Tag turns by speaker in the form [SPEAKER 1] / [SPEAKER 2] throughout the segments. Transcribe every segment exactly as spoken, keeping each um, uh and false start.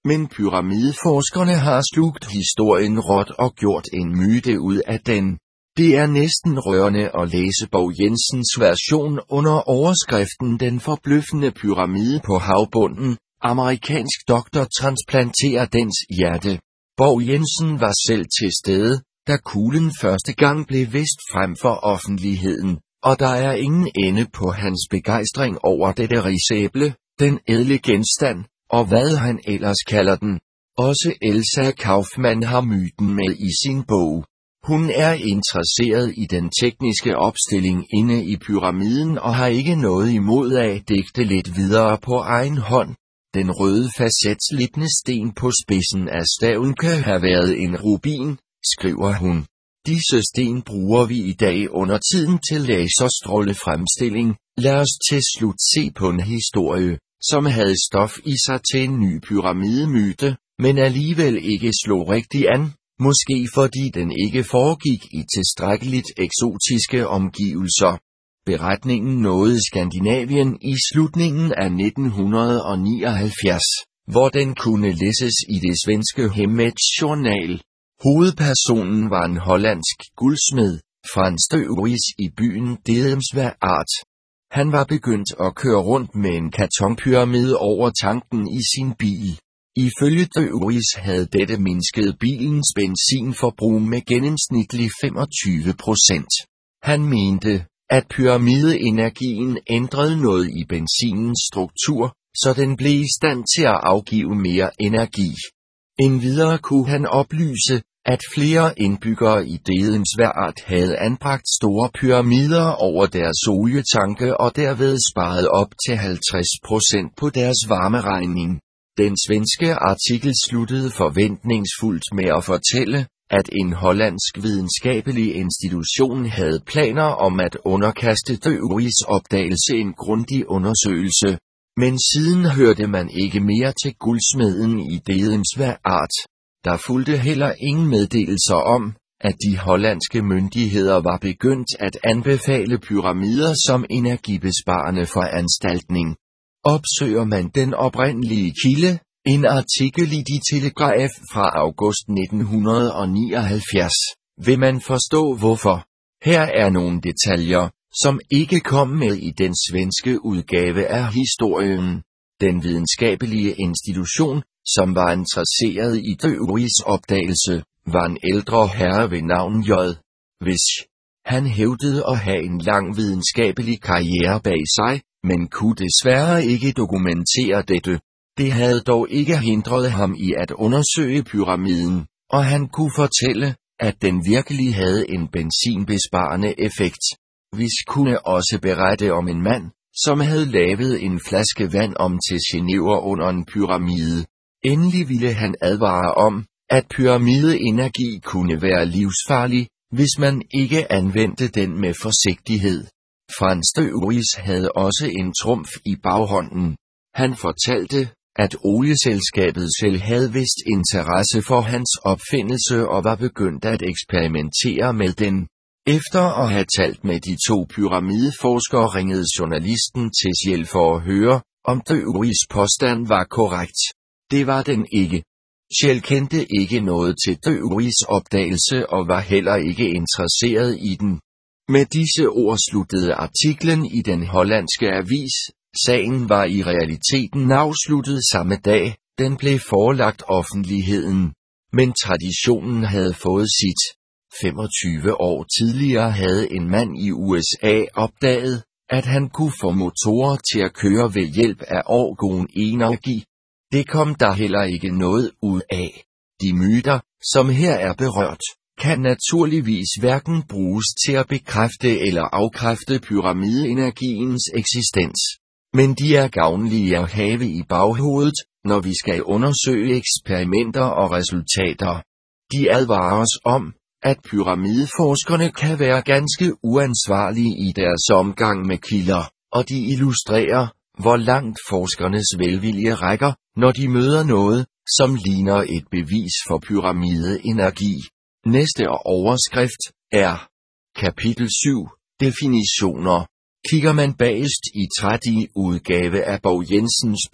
[SPEAKER 1] Men pyramideforskerne har slugt historien råt og gjort en myte ud af den. Det er næsten rørende at læse Bov Jensens version under overskriften Den forbløffende pyramide på havbunden. Amerikansk doktor transplanterer dens hjerte. Bov Jensen var selv til stede, da kuglen første gang blev vist frem for offentligheden, og der er ingen ende på hans begejstring over dette risæble, den ædle genstand, og hvad han ellers kalder den. Også Elsa Kaufmann har myten med i sin bog. Hun er interesseret i den tekniske opstilling inde i pyramiden og har ikke noget imod at digte lidt videre på egen hånd. Den røde facetslibne sten på spidsen af staven kan have været en rubin, skriver hun. Disse sten bruger vi i dag under tiden til laserstrålefremstilling. Lad os til slut se på en historie, som havde stof i sig til en ny pyramidemyte, men alligevel ikke slog rigtig an, måske fordi den ikke foregik i tilstrækkeligt eksotiske omgivelser. Beretningen nåede Skandinavien i slutningen af nitten nioghalvfjerds, hvor den kunne læses i det svenske Hemmets Journal. Hovedpersonen var en hollandsk guldsmed, Frans de Vries i byen Dedemsvaart. Han var begyndt at køre rundt med en kartonpyramide over tanken i sin bil. Ifølge de Vries havde dette mindsket bilens benzinforbrug med gennemsnitlig femogtyve procent. Han mente, at pyramideenergien ændrede noget i benzinens struktur, så den blev i stand til at afgive mere energi. Endvidere kunne han oplyse, at flere indbyggere i Dedemsvaart havde anbragt store pyramider over deres olietanke og derved sparet op til halvtreds procent på deres varmeregning. Den svenske artikel sluttede forventningsfuldt med at fortælle, at en hollandsk videnskabelig institution havde planer om at underkaste de Vries opdagelse en grundig undersøgelse. Men siden hørte man ikke mere til guldsmeden i Dedemsvaart. Der fulgte heller ingen meddelelser om, at de hollandske myndigheder var begyndt at anbefale pyramider som energibesparende foranstaltning. Opsøger man den oprindelige kilde, en artikel i Die Telegraph fra august nitten nioghalvfjerds, vil man forstå hvorfor. Her er nogle detaljer, som ikke kom med i den svenske udgave af historien. Den videnskabelige institution, som var interesseret i de Vries opdagelse, var en ældre herre ved navn J. Wisch. Han hævdede at have en lang videnskabelig karriere bag sig, men kunne desværre ikke dokumentere dette. Det havde dog ikke hindret ham i at undersøge pyramiden, og han kunne fortælle, at den virkelig havde en benzinbesparende effekt. Wisch kunne også berette om en mand, som havde lavet en flaske vand om til genever under en pyramide. Endelig ville han advare om, at pyramideenergi kunne være livsfarlig, hvis man ikke anvendte den med forsigtighed. Frans de Vries havde også en trumf i baghånden. Han fortalte, at olieselskabet selv havde vist interesse for hans opfindelse og var begyndt at eksperimentere med den. Efter at have talt med de to pyramideforskere ringede journalisten til Shell for at høre, om de Vries påstand var korrekt. Det var den ikke. Shell kendte ikke noget til de Vries opdagelse og var heller ikke interesseret i den. Med disse ord sluttede artiklen i den hollandske avis. Sagen var i realiteten afsluttet samme dag, den blev forelagt offentligheden. Men traditionen havde fået sit. femogtyve år tidligere havde en mand i U S A opdaget, at han kunne få motorer til at køre ved hjælp af orgonenergi. Det kom der heller ikke noget ud af. De myter, som her er berørt, kan naturligvis hverken bruges til at bekræfte eller afkræfte pyramideenergiens eksistens. Men de er gavnlige at have i baghovedet, når vi skal undersøge eksperimenter og resultater. De advarer os om, at pyramideforskerne kan være ganske uansvarlige i deres omgang med kilder, og de illustrerer, hvor langt forskernes velvilje rækker, når de møder noget, som ligner et bevis for pyramideenergi. Næste overskrift er Kapitel syv. Definitioner. Kigger man bagest i tredje udgave af Bov Jensens bog,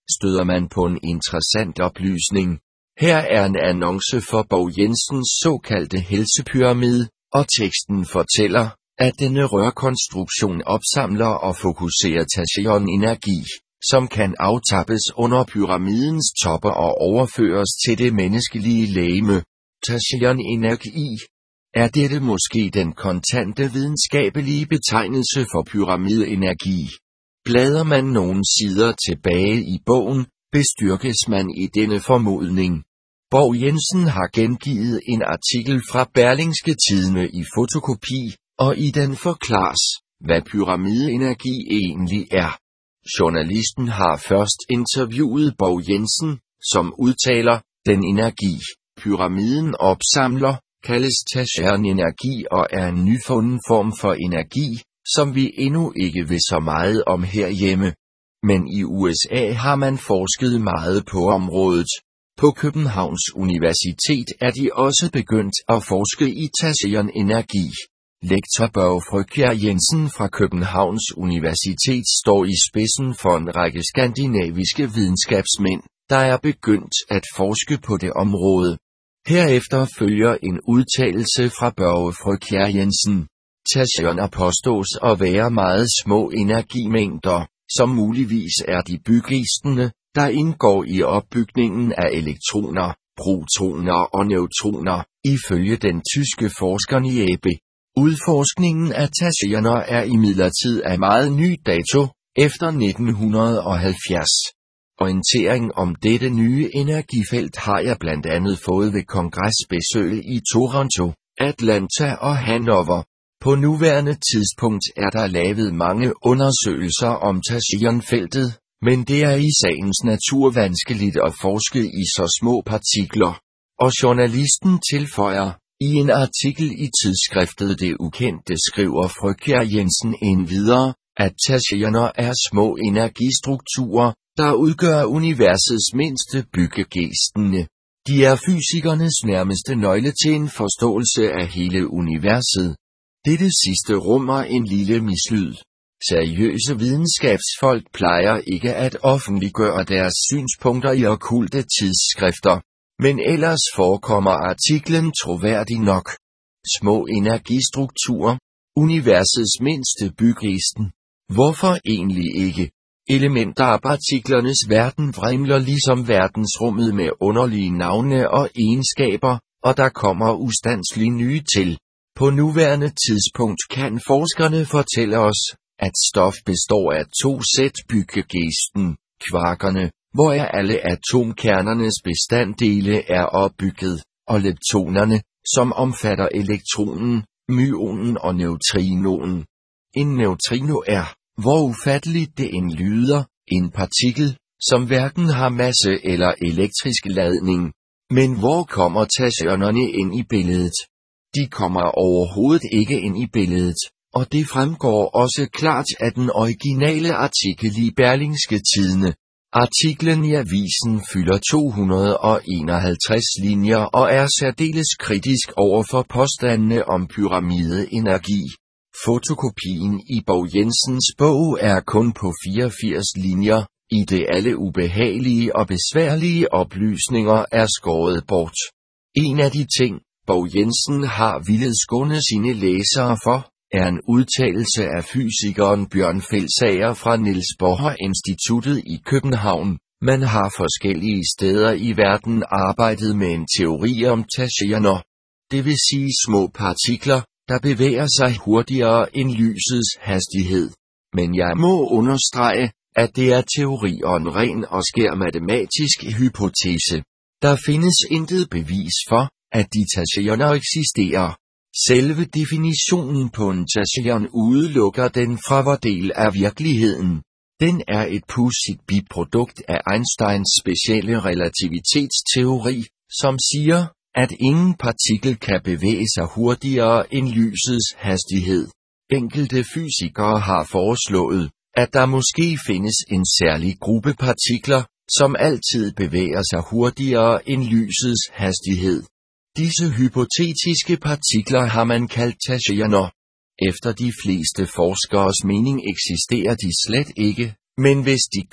[SPEAKER 1] støder man på en interessant oplysning. Her er en annonce for Bov Jensens såkaldte helsepyramide, og teksten fortæller, at denne rørkonstruktion opsamler og fokuserer Tacheron-energi, som kan aftappes under pyramidens topper og overføres til det menneskelige legeme. Tacheron-energi. Er dette måske den kontante videnskabelige betegnelse for pyramideenergi? Bladrer man nogle sider tilbage i bogen, bestyrkes man i denne formodning. Bov Jensen har gengivet en artikel fra Berlingske Tidende i fotokopi, og i den forklares, hvad pyramideenergi egentlig er. Journalisten har først interviewet Bov Jensen, som udtaler, den energi, pyramiden opsamler, kaldes Tacheron-energi og er en nyfunden form for energi, som vi endnu ikke ved så meget om herhjemme. Men i U S A har man forsket meget på området. På Københavns Universitet er de også begyndt at forske i Tacheron-energi. Lektor Børge Frøkjær Jensen fra Københavns Universitet står i spidsen for en række skandinaviske videnskabsmænd, der er begyndt at forske på det område. Herefter følger en udtalelse fra Børge Frøkjær Jensen. Tacheroner påstås at være meget små energimængder, som muligvis er de byggestenene, der indgår i opbygningen af elektroner, protoner og neutroner, ifølge den tyske forsker Niebe. Udforskningen af tacheroner er imidlertid af meget ny dato, efter nitten halvfjerds. Orientering om dette nye energifelt har jeg blandt andet fået ved kongresbesøg i Toronto, Atlanta og Hannover. På nuværende tidspunkt er der lavet mange undersøgelser om Tacheron-feltet, men det er i sagens natur vanskeligt at forske i så små partikler. Og journalisten tilføjer, i en artikel i tidsskriftet Det Ukendte skriver Frøkjær Jensen endvidere, at tacheroner er små energistrukturer, der udgør universets mindste byggegenstande. De er fysikernes nærmeste nøgle til en forståelse af hele universet. Dette sidste rummer en lille mislyd. Seriøse videnskabsfolk plejer ikke at offentliggøre deres synspunkter i okkulte tidsskrifter, men ellers forekommer artiklen troværdig nok. Små energistrukturer, universets mindste byggesten. Hvorfor egentlig ikke? Elementer af partiklernes verden vrimler ligesom verdensrummet med underlige navne og egenskaber, og der kommer ustandsligt nye til. På nuværende tidspunkt kan forskerne fortælle os, at stof består af to sæt byggegesten, kvarkerne, hvor er alle atomkernernes bestanddele er opbygget, og leptonerne, som omfatter elektronen, myonen og neutrinoen. En neutrino er, hvor ufatteligt det end lyder, en partikel, som hverken har masse eller elektrisk ladning. Men hvor kommer tacheronerne ind i billedet? De kommer overhovedet ikke ind i billedet, og det fremgår også klart af den originale artikel i Berlingske Tidende. Artiklen i avisen fylder to hundrede enoghalvtreds linjer og er særdeles kritisk over for påstandene om pyramideenergi. Fotokopien i Bov Jensens bog er kun på fireogfirs linjer, i det alle ubehagelige og besværlige oplysninger er skåret bort. En af de ting, Bov Jensen har villet skåne sine læsere for, er en udtalelse af fysikeren Bjørn Feldsager fra Niels Bohr Instituttet i København. Man har forskellige steder i verden arbejdet med en teori om tacheroner, det vil sige små partikler, der bevæger sig hurtigere end lysets hastighed. Men jeg må understrege, at det er teori og en ren og skær matematisk hypotese. Der findes intet bevis for, at de tacheroner eksisterer. Selve definitionen på en tacheron udelukker den fra vor del af virkeligheden. Den er et pudsigt biprodukt af Einsteins specielle relativitetsteori, som siger, at ingen partikel kan bevæge sig hurtigere end lysets hastighed. Enkelte fysikere har foreslået, at der måske findes en særlig gruppe partikler, som altid bevæger sig hurtigere end lysets hastighed. Disse hypotetiske partikler har man kaldt tacheroner. Efter de fleste forskeres mening eksisterer de slet ikke, men hvis de gør,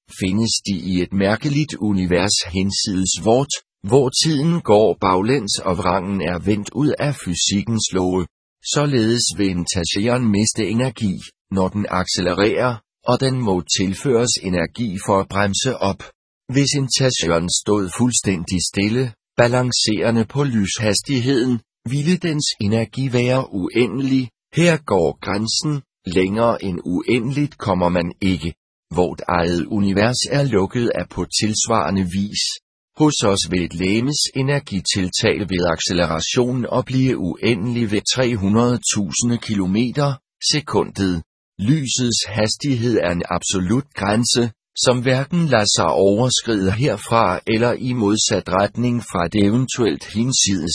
[SPEAKER 1] findes de i et mærkeligt univers hinsides vort, hvor tiden går baglæns og vrangen er vendt ud af fysikkens love. Således vil en tachyon miste energi, når den accelererer, og den må tilføres energi for at bremse op. Hvis en tachyon stod fuldstændig stille, balancerende på lyshastigheden, ville dens energi være uendelig. Her går grænsen, længere end uendeligt kommer man ikke. Vort eget univers er lukket af på tilsvarende vis. Hos os vil et legemes energi tiltage ved acceleration og blive uendelig ved tre hundrede tusind kilometer sekundet. Lysets hastighed er en absolut grænse, som hverken lader sig overskride herfra eller i modsat retning fra det eventuelt hinsides.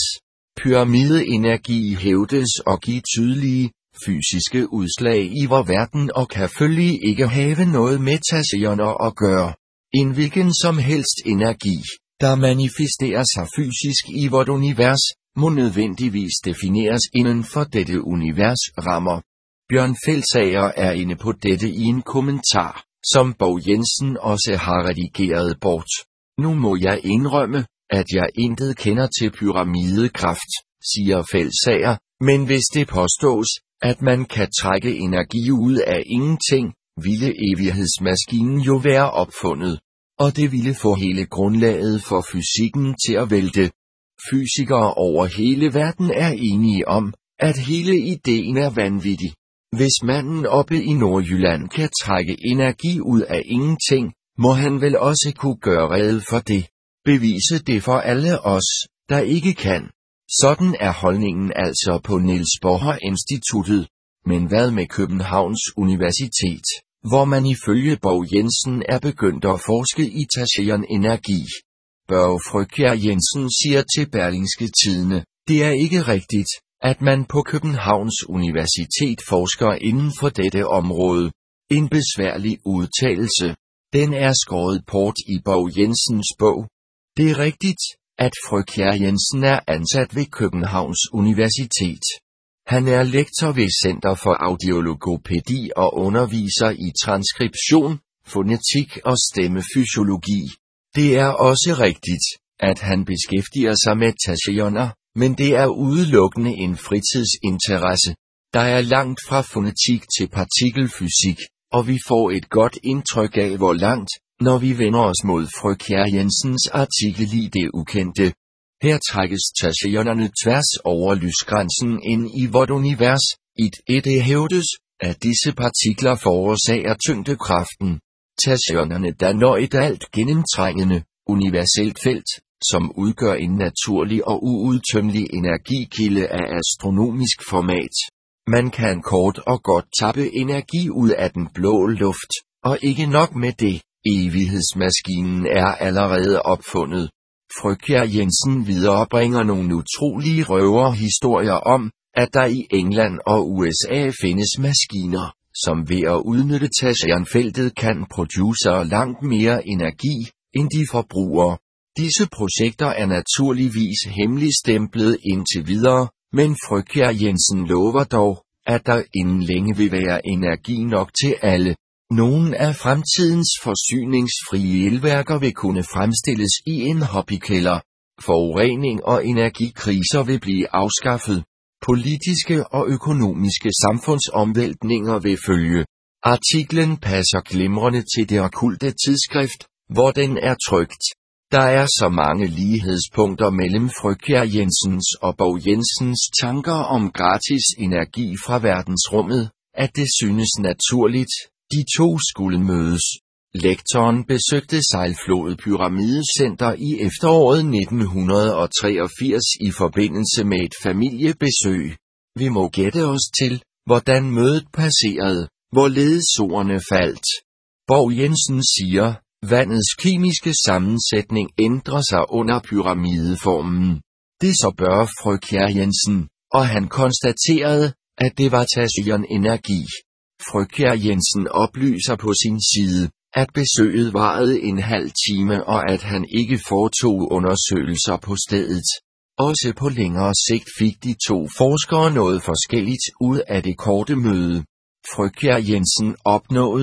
[SPEAKER 1] Pyramideenergi hævdes og give tydelige, fysiske udslag i vor verden og kan følgelig ikke have noget med tachyoner at gøre. En hvilken som helst energi, der manifesterer sig fysisk i vort univers, må nødvendigvis defineres inden for dette univers rammer. Bjørn Feldsager er inde på dette i en kommentar, som Bo Jensen også har redigeret bort. Nu må jeg indrømme, at jeg intet kender til pyramidekraft, siger Feldsager, men hvis det påstås, at man kan trække energi ud af ingenting, ville evighedsmaskinen jo være opfundet. Og det ville få hele grundlaget for fysikken til at vælte. Fysikere over hele verden er enige om, at hele ideen er vanvittig. Hvis manden oppe i Nordjylland kan trække energi ud af ingenting, må han vel også kunne gøre rede for det. Bevise det for alle os, der ikke kan. Sådan er holdningen altså på Niels Bohr Instituttet. Men hvad med Københavns Universitet, hvor man ifølge Bo Jensen er begyndt at forske i tachyon-energi? Børge Frøkjær Jensen siger til Berlingske Tidende, det er ikke rigtigt, at man på Københavns Universitet forsker inden for dette område. En besværlig udtalelse. Den er skåret bort i Bo Jensens bog. Det er rigtigt, at Frøkjær Jensen er ansat ved Københavns Universitet. Han er lektor ved Center for Audiologopædi og underviser i transkription, fonetik og stemmefysiologi. Det er også rigtigt, at han beskæftiger sig med tachyoner, men det er udelukkende en fritidsinteresse. Der er langt fra fonetik til partikelfysik, og vi får et godt indtryk af hvor langt, når vi vender os mod Frøkjær Jensens artikel i Det Ukendte. Her trækkes tachyonerne tværs over lysgrænsen ind i vort univers, i et det hævdes, at disse partikler forårsager tyngdekraften. Tachyonerne danner et alt gennemtrængende, universelt felt, som udgør en naturlig og uudtømmelig energikilde af astronomisk format. Man kan kort og godt tappe energi ud af den blå luft, og ikke nok med det, evighedsmaskinen er allerede opfundet. Frøkjær Jensen viderebringer nogle utrolige røverhistorier om, at der i England og U S A findes maskiner, som ved at udnytte tachyon-feltet kan producere langt mere energi, end de forbruger. Disse projekter er naturligvis hemmeligstemplet indtil videre, men Frøkjær Jensen lover dog, at der inden længe vil være energi nok til alle. Nogle af fremtidens forsyningsfrie elværker vil kunne fremstilles i en hobbykælder. Forurening og energikriser vil blive afskaffet. Politiske og økonomiske samfundsomvæltninger vil følge. Artiklen passer glimrende til Det Okkulte tidsskrift, hvor den er trykt. Der er så mange lighedspunkter mellem Frøkjær Jensens og Bo Jensens tanker om gratis energi fra verdensrummet, at det synes naturligt, de to skulle mødes. Lektoren besøgte Sejlflod Pyramidecenter i efteråret nitten treogfirs i forbindelse med et familiebesøg. Vi må gætte os til, hvordan mødet passerede, hvorledes ordene faldt. Bo Jensen siger, vandets kemiske sammensætning ændrer sig under pyramideformen. Det så bør Frøkjær Jensen, og han konstaterede, at det var tachyon-energi. Frøkjær Jensen oplyser på sin side, at besøget varede en halv time og at han ikke foretog undersøgelser på stedet. Også på længere sigt fik de to forskere noget forskelligt ud af det korte møde. Frøkjær Jensen opnåede,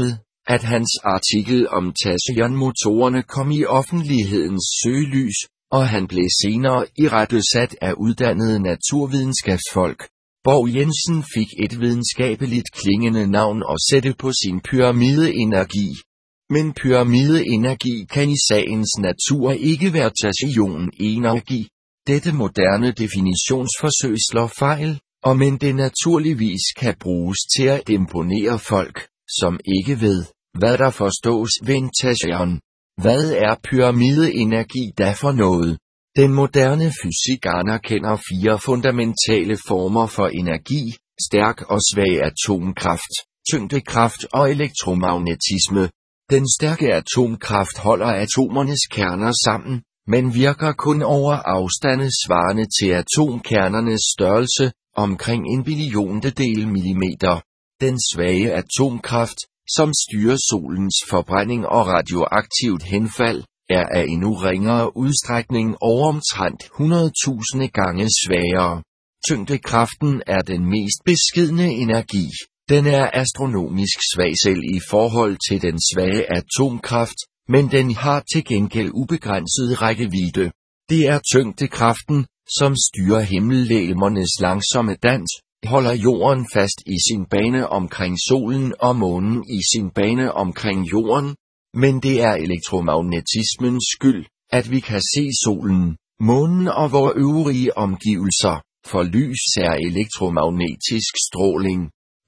[SPEAKER 1] at hans artikel om Tachyon-motorerne kom i offentlighedens søgelys, og han blev senere irettesat af uddannede naturvidenskabsfolk. Borg Jensen fik et videnskabeligt klingende navn at sætte på sin pyramideenergi. Men pyramideenergi kan i sagens natur ikke være tachyon-energi. Dette moderne definitionsforsøg slår fejl, og men det naturligvis kan bruges til at imponere folk, som ikke ved, hvad der forstås ved en tachyon. Hvad er pyramideenergi da for noget? Den moderne fysik anerkender fire fundamentale former for energi: stærk og svag atomkraft, tyngdekraft og elektromagnetisme. Den stærke atomkraft holder atomernes kerner sammen, men virker kun over afstande svarende til atomkernernes størrelse, omkring en billiontedel millimeter. Den svage atomkraft, som styrer solens forbrænding og radioaktivt henfald, er af endnu ringere udstrækning over omtrent hundrede tusinde gange svagere. Tyngdekraften er den mest beskedne energi. Den er astronomisk svag selv i forhold til den svage atomkraft, men den har til gengæld ubegrænset rækkevidde. Det er tyngdekraften, som styrer himmellegemernes langsomme dans, holder jorden fast i sin bane omkring solen og månen i sin bane omkring jorden. Men det er elektromagnetismens skyld, at vi kan se solen, månen og vore øvrige omgivelser, for lys er elektromagnetisk stråling.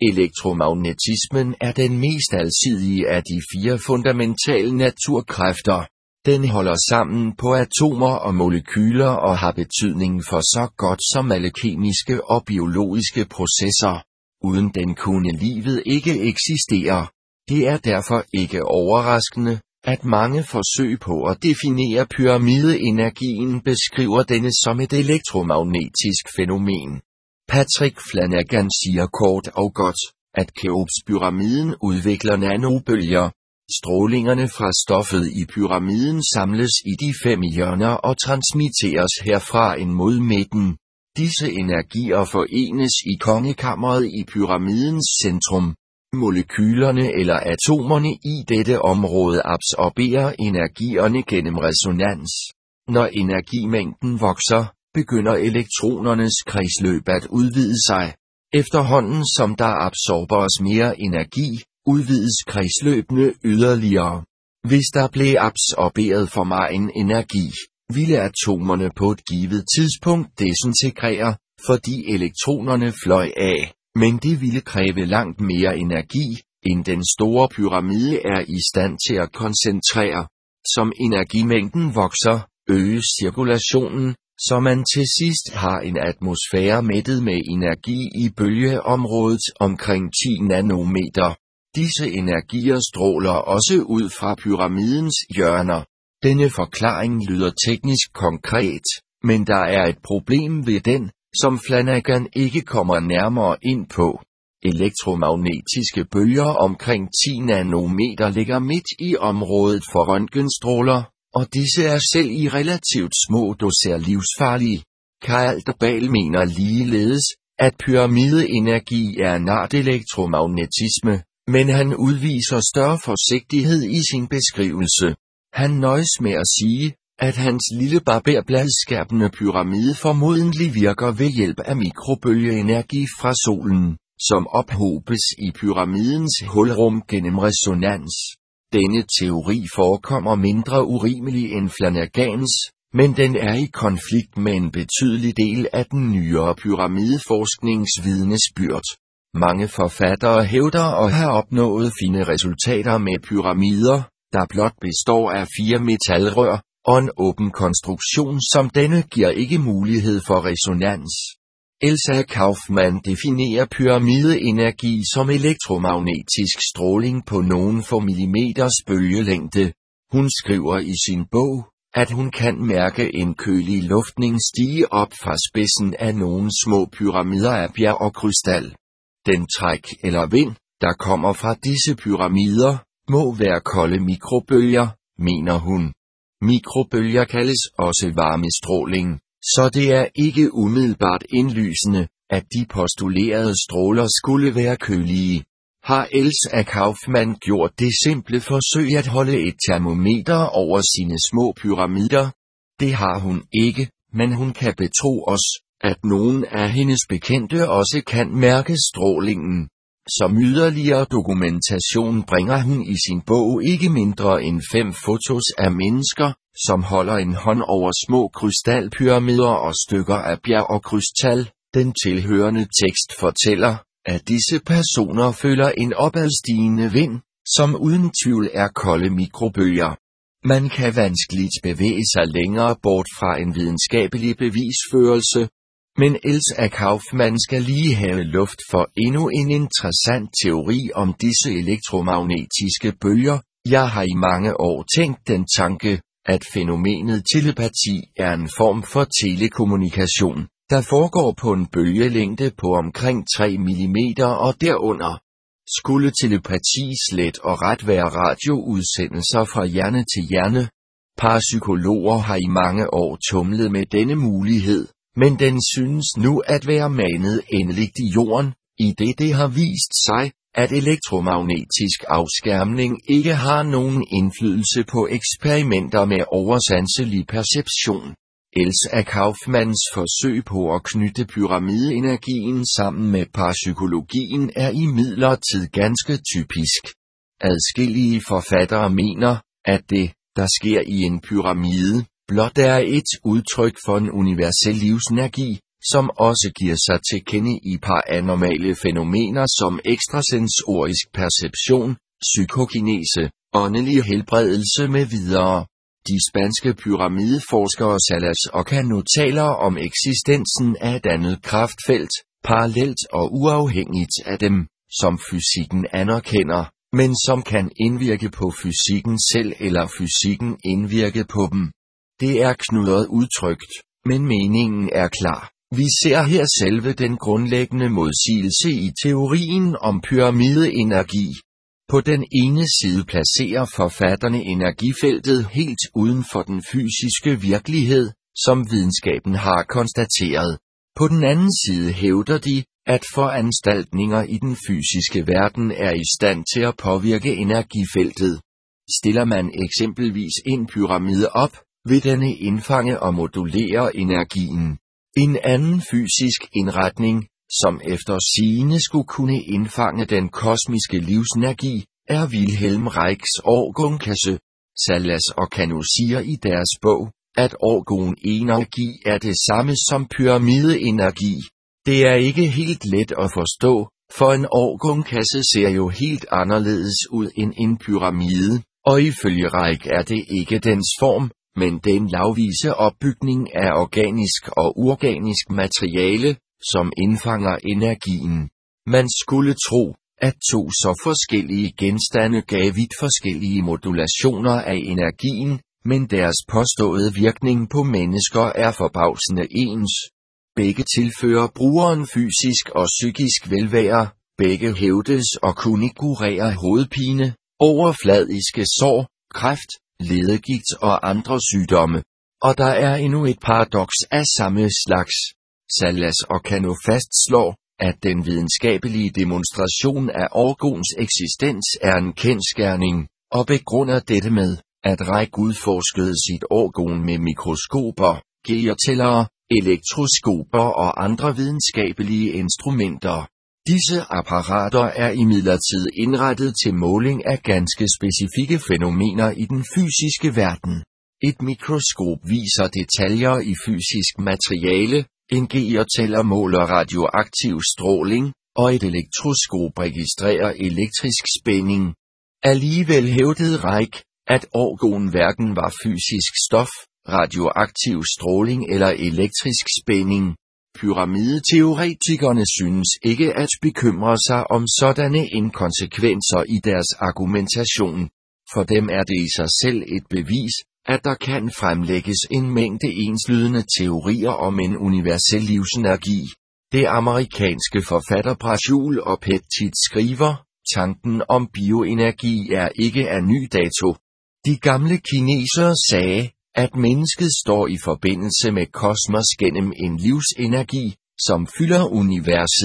[SPEAKER 1] Elektromagnetismen er den mest alsidige af de fire fundamentale naturkræfter. Den holder sammen på atomer og molekyler og har betydning for så godt som alle kemiske og biologiske processer. Uden den kunne livet ikke eksistere. Det er derfor ikke overraskende, at mange forsøg på at definere pyramideenergien beskriver denne som et elektromagnetisk fænomen. Patrick Flanagan siger kort og godt, at Keopspyramiden udvikler nanobølger. Strålingerne fra stoffet i pyramiden samles i de fem hjørner og transmitteres herfra ind mod midten. Disse energier forenes i kongekammeret i pyramidens centrum. Molekylerne eller atomerne i dette område absorberer energierne gennem resonans. Når energimængden vokser, begynder elektronernes kredsløb at udvide sig. Efterhånden som der absorberes mere energi, udvides kredsløbene yderligere. Hvis der blev absorberet for megen energi, ville atomerne på et givet tidspunkt desintegrere, fordi elektronerne fløj af, men det ville kræve langt mere energi, end den store pyramide er i stand til at koncentrere. Som energimængden vokser, øges cirkulationen, så man til sidst har en atmosfære mættet med energi i bølgeområdet omkring ti nanometer. Disse energier stråler også ud fra pyramidens hjørner. Denne forklaring lyder teknisk konkret, men der er et problem ved den, som Flanagan ikke kommer nærmere ind på. Elektromagnetiske bølger omkring ti nanometer ligger midt i området for røntgenstråler, og disse er selv i relativt små doser livsfarlige. Carl Dahl mener ligeledes, at pyramideenergi er en art elektromagnetisme, men han udviser større forsigtighed i sin beskrivelse. Han nøjes med at sige, at hans lille barberbladskærpende pyramide formodentlig virker ved hjælp af mikrobølgeenergi fra solen, som ophobes i pyramidens hulrum gennem resonans. Denne teori forekommer mindre urimelig end Flanagans, men den er i konflikt med en betydelig del af den nyere pyramideforskningsvidnesbyrd. Mange forfattere hævder at have opnået fine resultater med pyramider, der blot består af fire metalrør, og en åben konstruktion som denne giver ikke mulighed for resonans. Elsa Kaufmann definerer pyramideenergi som elektromagnetisk stråling på nogle få millimeters bølgelængde. Hun skriver i sin bog, at hun kan mærke en kølig luftning stige op fra spidsen af nogle små pyramider af bjerg og krystal. Den træk eller vind, der kommer fra disse pyramider, må være kolde mikrobølger, mener hun. Mikrobølger kaldes også varmestråling, så det er ikke umiddelbart indlysende, at de postulerede stråler skulle være kølige. har Elsa Kaufmann gjort det simple forsøg at holde et termometer over sine små pyramider. Det har hun ikke, men hun kan betro os, at nogen af hendes bekendte også kan mærke strålingen. Som yderligere dokumentation bringer hun i sin bog ikke mindre end fem fotos af mennesker, som holder en hånd over små krystalpyramider og stykker af bjerg og krystal. Den tilhørende tekst fortæller, at disse personer føler en opadstigende vind, som uden tvivl er kolde mikrobølger. Man kan vanskeligt bevæge sig længere bort fra en videnskabelig bevisførelse. Men Elsa Kaufmann skal lige have luft for endnu en interessant teori om disse elektromagnetiske bølger. Jeg har i mange år tænkt den tanke, at fænomenet telepati er en form for telekommunikation, der foregår på en bølgelængde på omkring tre millimeter og derunder. Skulle telepati slet og ret være radioudsendelser fra hjerne til hjerne? Parapsykologer har i mange år tumlet med denne mulighed, men den synes nu at være manet endeligt i jorden, idet det har vist sig, at elektromagnetisk afskærmning ikke har nogen indflydelse på eksperimenter med oversanselig perception. Elsa Kaufmanns forsøg på at knytte pyramideenergien sammen med parapsykologien er imidlertid ganske typisk. Adskillige forfattere mener, at det, der sker i en pyramide, blot er et udtryk for en universel livsenergi, som også giver sig til kende i paranormale fænomener som ekstrasensorisk perception, psykokinese, åndelig helbredelse med videre. De spanske pyramideforskere Salas og Cano taler om eksistensen af et andet kraftfelt, parallelt og uafhængigt af dem, som fysikken anerkender, men som kan indvirke på fysikken selv eller fysikken indvirke på dem. Det er knudret udtrykt, men meningen er klar. Vi ser her selve den grundlæggende modsigelse i teorien om pyramideenergi. På den ene side placerer forfatterne energifeltet helt uden for den fysiske virkelighed, som videnskaben har konstateret. På den anden side hævder de, at foranstaltninger i den fysiske verden er i stand til at påvirke energifeltet. Stiller man eksempelvis en pyramide op, vil denne indfange og modulere energien. En anden fysisk indretning, som efter sigende skulle kunne indfange den kosmiske livsenergi, er Wilhelm Reichs orgonkasse. Salas og Cano siger i deres bog, at orgonenergi er det samme som pyramideenergi. Det er ikke helt let at forstå, for en orgonkasse ser jo helt anderledes ud end en pyramide, og ifølge Reich er det ikke dens form, men den lavvise opbygning af organisk og uorganisk materiale, som indfanger energien. Man skulle tro, at to så forskellige genstande gav vidt forskellige modulationer af energien, men deres påståede virkning på mennesker er forbavsende ens. Begge tilfører brugeren fysisk og psykisk velvære, begge hævdes at kunne kurere hovedpine, overfladiske sår, kræft, ledegigt og andre sygdomme. Og der er endnu et paradoks af samme slags. Salas og Cano fastslår, at den videnskabelige demonstration af orgons eksistens er en kendsgerning, og begrunder dette med, at Reich udforskede sit orgon med mikroskoper, geotællere, elektroskoper og andre videnskabelige instrumenter. Disse apparater er imidlertid indrettet til måling af ganske specifikke fænomener i den fysiske verden. Et mikroskop viser detaljer i fysisk materiale, en geotæller måler radioaktiv stråling, og et elektroskop registrerer elektrisk spænding. Alligevel hævdede Reich, at orgon hverken var fysisk stof, radioaktiv stråling eller elektrisk spænding. Pyramideteoretikerne synes ikke at bekymre sig om sådanne inkonsekvenser i deres argumentation. For dem er det i sig selv et bevis, at der kan fremlægges en mængde enslydende teorier om en universel livsenergi. Det amerikanske forfatterpar Joule og Petit skriver, tanken om bioenergi er ikke af ny dato. De gamle kinesere sagde, at mennesket står i forbindelse med kosmos gennem en livsenergi, som fylder universet.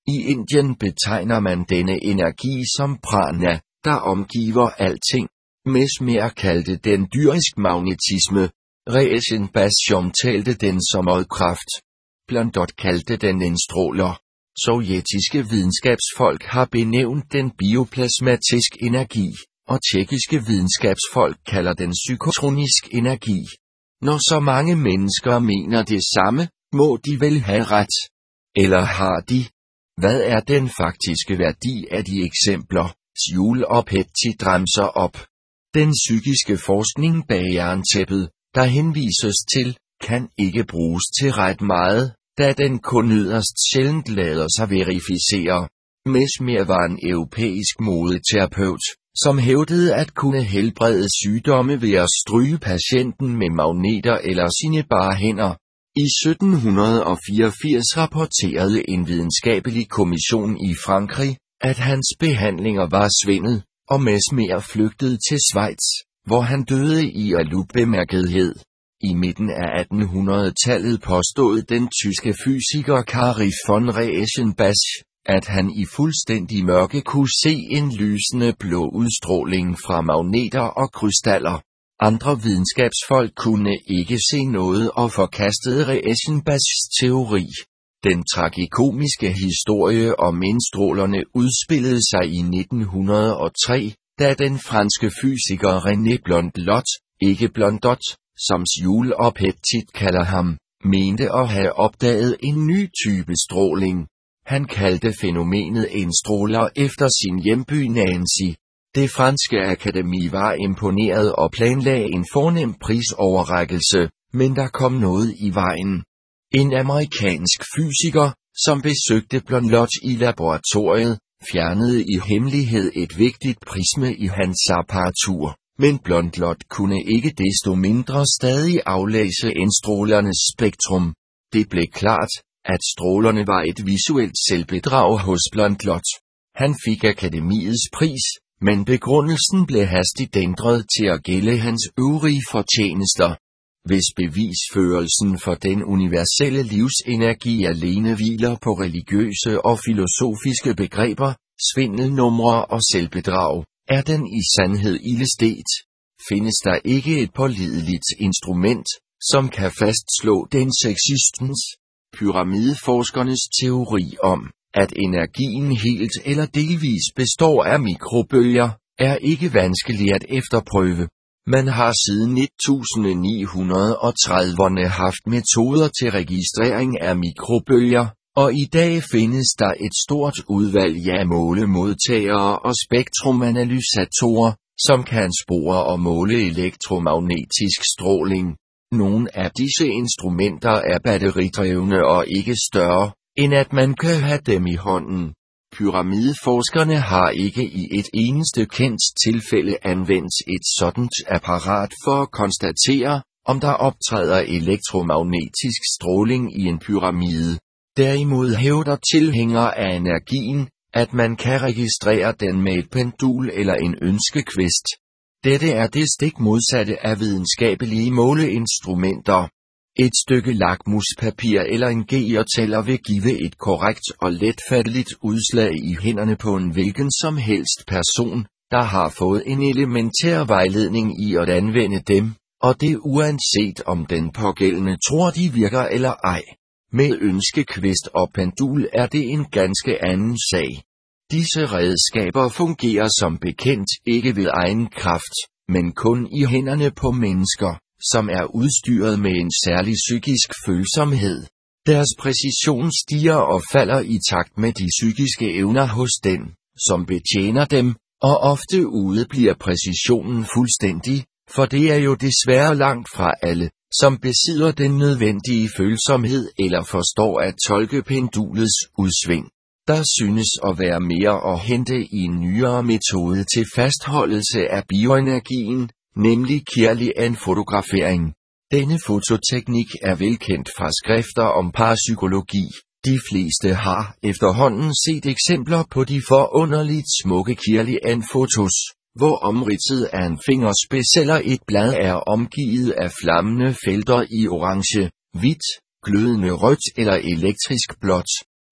[SPEAKER 1] I Indien betegner man denne energi som prana, der omgiver alting. Mesmer kaldte den dyrisk magnetisme. Resen Basham talte den som ådkraft. Blondot kaldte den en stråler. Sovjetiske videnskabsfolk har benævnt den bioplasmatisk energi, og tjekkiske videnskabsfolk kalder den psykotronisk energi. Når så mange mennesker mener det samme, må de vel have ret. Eller har de? Hvad er den faktiske værdi af de eksempler, Joule og Petit remser op? Den psykiske forskning bag jerntæppet, der henvises til, kan ikke bruges til ret meget, da den kun yderst sjældent lader sig verificere. Mesmer var en europæisk modeterapeut, som hævdede at kunne helbrede sygdomme ved at stryge patienten med magneter eller sine bare hænder. I sytten fireogfirs rapporterede en videnskabelig kommission i Frankrig, at hans behandlinger var svindel, og Mesmer flygtede til Schweiz, hvor han døde i alubemærkethed. I midten af attenhundredetallet påstod den tyske fysiker Carl von Reichenbach, at han i fuldstændig mørke kunne se en lysende blå udstråling fra magneter og krystaller. Andre videnskabsfolk kunne ikke se noget og forkastede Reichenbachs teori. Den tragikomiske historie om indstrålerne udspillede sig i nitten hundrede og tre, da den franske fysiker René Blondlot, ikke Blondot, som Joule og Petit kalder ham, mente at have opdaget en ny type stråling. Han kaldte fænomenet en stråler efter sin hjemby Nancy. Det franske akademi var imponeret og planlagde en fornem prisoverrækkelse, men der kom noget i vejen. En amerikansk fysiker, som besøgte Blondlot i laboratoriet, fjernede i hemmelighed et vigtigt prisme i hans apparatur, men Blondlot kunne ikke desto mindre stadig aflæse indstrålernes spektrum. Det blev klart, at strålerne var et visuelt selvbedrag hos Blondlot. Han fik akademiets pris, men begrundelsen blev hastigt ændret til at gælde hans øvrige fortjenester. Hvis bevisførelsen for den universelle livsenergi alene hviler på religiøse og filosofiske begreber, svindelnumre og selvbedrag, er den i sandhed ildestet. Findes der ikke et pålideligt instrument, som kan fastslå dens eksistens? Pyramideforskernes teori om, at energien helt eller delvis består af mikrobølger, er ikke vanskelig at efterprøve. Man har siden nitten trediverne haft metoder til registrering af mikrobølger, og i dag findes der et stort udvalg af målemodtagere og spektrumanalysatorer, som kan spore og måle elektromagnetisk stråling. Nogle af disse instrumenter er batteridrevne og ikke større, end at man kan have dem i hånden. Pyramideforskerne har ikke i et eneste kendt tilfælde anvendt et sådant apparat for at konstatere, om der optræder elektromagnetisk stråling i en pyramide. Derimod hævder tilhængere af energien, at man kan registrere den med et pendul eller en ønskekvist. Dette er det stik modsatte af videnskabelige måleinstrumenter. Et stykke lakmuspapir eller en geotæller vil give et korrekt og letfatteligt udslag i hænderne på en hvilken som helst person, der har fået en elementær vejledning i at anvende dem, og det uanset om den pågældende tror de virker eller ej. Med ønskekvist og pendul er det en ganske anden sag. Disse redskaber fungerer som bekendt ikke ved egen kraft, men kun i hænderne på mennesker, som er udstyret med en særlig psykisk følsomhed. Deres præcision stiger og falder i takt med de psykiske evner hos den, som betjener dem, og ofte ude bliver præcisionen fuldstændig, for det er jo desværre langt fra alle, som besidder den nødvendige følsomhed eller forstår at tolke pendulets udsving. Der synes at være mere at hente i en nyere metode til fastholdelse af bioenergien, nemlig Kirlian-fotografering. Denne fototeknik er velkendt fra skrifter om parapsykologi. De fleste har efterhånden set eksempler på de forunderligt smukke Kirlian-fotos, hvor omridset af en fingerspids eller et blad er omgivet af flammende felter i orange, hvidt, glødende rødt eller elektrisk blåt.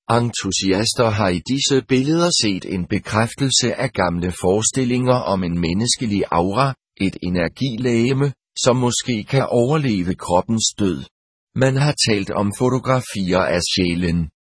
[SPEAKER 1] Entusiaster har i disse billeder set en bekræftelse af gamle forestillinger om en menneskelig aura, et energilegeme, som måske kan overleve kroppens død. Man har talt om fotografier af sjælen.